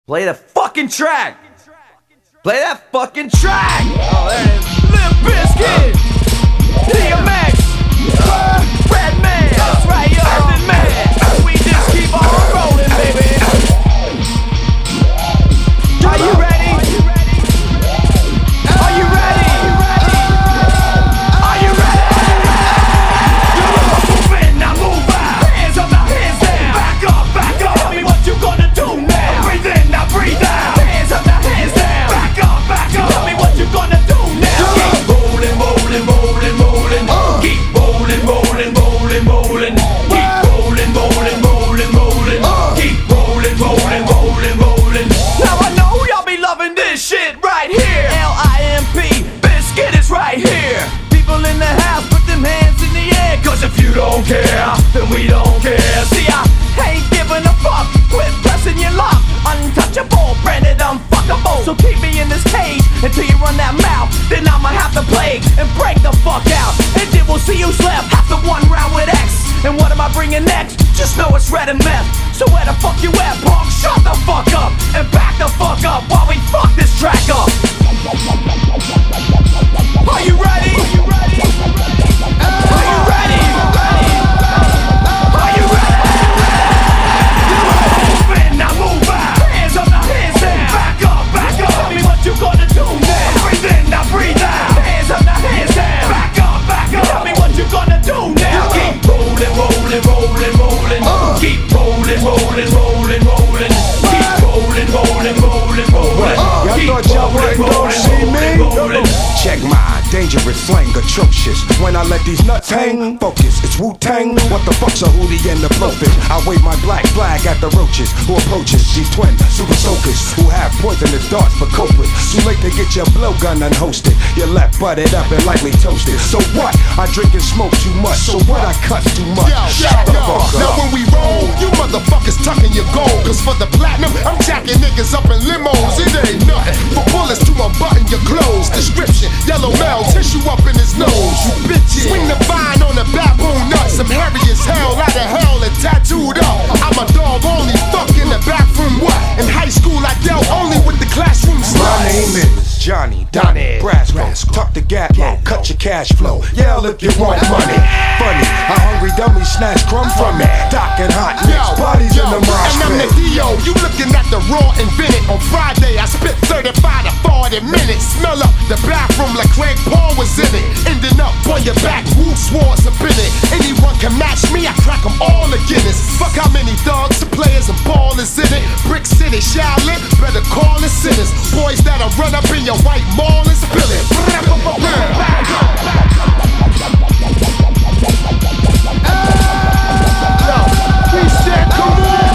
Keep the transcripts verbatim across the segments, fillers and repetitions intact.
Play the fucking track! Play that fucking track! Oh, there it is. Limp Bizkit! D M X! Redman! That's right, you heard it, man! We just keep on rolling, baby! Are you ready? Are you ready? Are you ready? Move in, now move out! Hands up, now hands down! Back up, back up! Tell me what you gonna do now! Breathe in, now breathe out! Hands up, now hands down! Back up, back up! Tell me what you gonna do now! Keep rolling, rolling, rolling, rolling! Keep rolling, rolling, rolling, rolling! Keep rolling, rolling, rolling, rolling! Keep rolling, rolling, rolling, rolling! Now I know y'all be loving this shit right here! L I M P, Bizkit is right here! People in the house, put them hands in the air! Cause if you don't care, then we don't care! See, I ain't giving a fuck! Quit pressing your luck! Untouchable, branded unfuckable! So keep me in this cage until you run that mouth. Then I'ma have to play and break the fuck out. And then we'll see who's left after one round with X. And what am I bringing next? Just know it's red and meth. So where the fuck you at, punk? Shut the fuck up and back the fuck up while we fuck this track up. Are you ready? Are you ready? Are you ready? Are you ready? Move in, now move out. Hands up, now hands down. Back up, back up. Tell me what you gonna do now. Breathe in, now breathe out. Hands up, now hands down. Back up, back up. Tell me what you gonna do now. Keep rolling, rolling, rolling, rolling. Keep rolling, rolling, rolling, rolling. Keep rolling, rolling, rolling, rolling. Y'all thought y'all wouldn't go see me? Check my dangerous slang, atrocious. When I let these nuts hang, focus, it's Wu-Tang. What the fuck's a hootie and the blowfish? I wave my black flag at the roaches who approaches these twin super soakers who have poisonous darts for culprits. Too late to get your blowgun unhosted. You're left butted up and likely toasted. So what? I drink and smoke too much. So what? I cuss too much. Yo, Shut the yo, fuck now up. when we roll, you motherfuckers tucking your gold. Cause for the platinum, I'm jacking niggas up in limos. It ain't nothing. For bullets to unbutton your clothes. Description, yellow male, tissue up in his nose. You bitches. Swing the vine on the baboon nuts. I'm hairy as hell, out of hell and tattooed up. I'm a dog only, fuck in the back from what? In high school I dealt only with the classroom sluts. My name is Johnny Donnie Brasco. Tuck the gap low, cut your cash flow. Yell if you want money. Funny, a hungry dummy snatch crumb from me. Doc and hot mix, bodies in the mosh and I'm the pit. D O, you looking at the raw invented. On Friday I spit thirty-five to forty minutes. Smell up the bathroom like Craig Paul was in it. Ending up on your back, Woo Swords up in it. Anyone can match me, I crack them all again. Fuck how many thugs, players and ballers in it. Brick City, Shaolin, better call the sinners. Boys that'll run up in your white mall and spill it. Back up, back up. Yo, we said come on.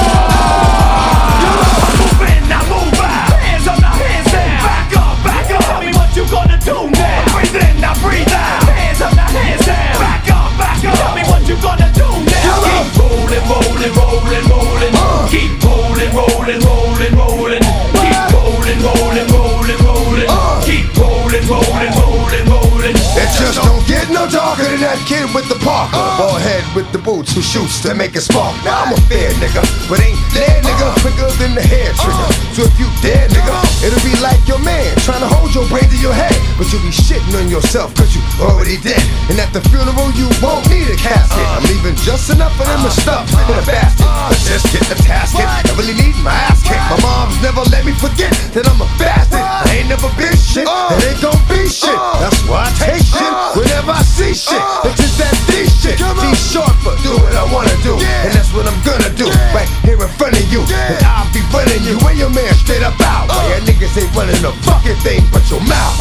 Move in, now move out. Hands up, now hands down. Back up, back up. Tell me what you gonna do now. Breathe in, now breathe out. Hands up, now hands down. Back up, back up. Tell me what you gonna do now. Keep rolling, rolling, rolling, rolling. Keep rolling, rolling, rolling, rolling. Keep rolling, rolling, rolling, rolling. Keep rolling, rolling, rolling, rolling. It just don't get no darker than that kid with the Parker. Bald head with the boots who shoots to make it spark. Now I'm a fair nigga, but ain't dead nigga quicker than the hair trigger. So if you dead nigga, it'll be like your man trying to hold your brain to your head. But you'll be shitting on yourself cause you already dead. And at the funeral you won't need a casket. I'm leaving just enough of them to stuff in a basket. But just get the tasket, I really need my ass kicked. My mom's never let me forget that I'm a bastard. I ain't never been shit, and ain't gon' be shit. That's why I take shit whenever I see shit. It's just that D shit. D short for do what I wanna do, and that's what I'm gonna do. Right here in front of you, and I'll be running you and your man straight up out. While your niggas ain't running a fucking thing but your mouth.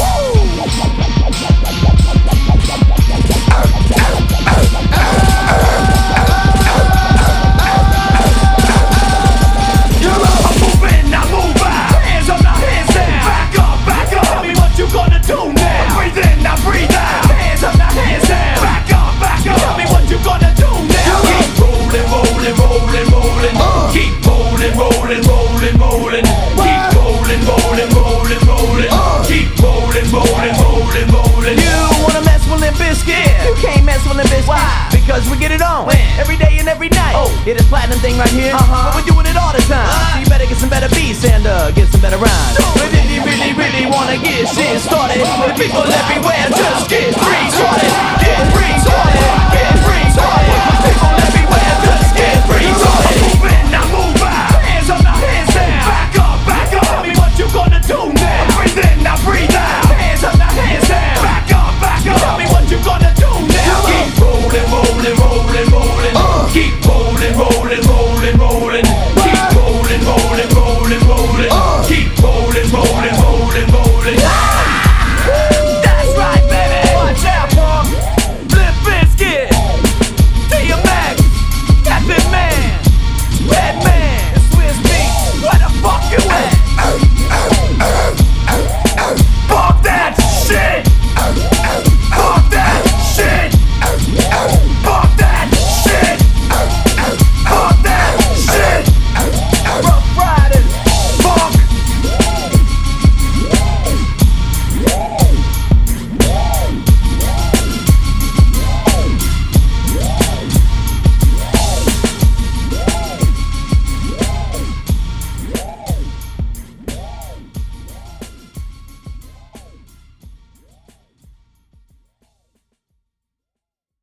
Move in, now move out. Hands up, now hands down. Back up, back up. Tell me what you gonna do now. Breathe in, now breathe out. Hands up, now hands down. Back up, back up. Tell me what you gonna do now. Keep rolling, rolling, rolling, rolling. Keep rolling, rolling, rolling, rolling. Keep rolling, rolling, rolling, rolling. Keep rolling, rolling, rolling, rolling. You wanna mess with Limp Bizkit? You can't mess with Limp Bizkit. Why? Because we get it on When? every day and every night. Oh. It is platinum thing right here, Uh-huh. but we're doing it all the time. Uh. So you better get some better beats and uh, get some better rhymes. But if you really, really wanna get shit started, the people everywhere just get retarded.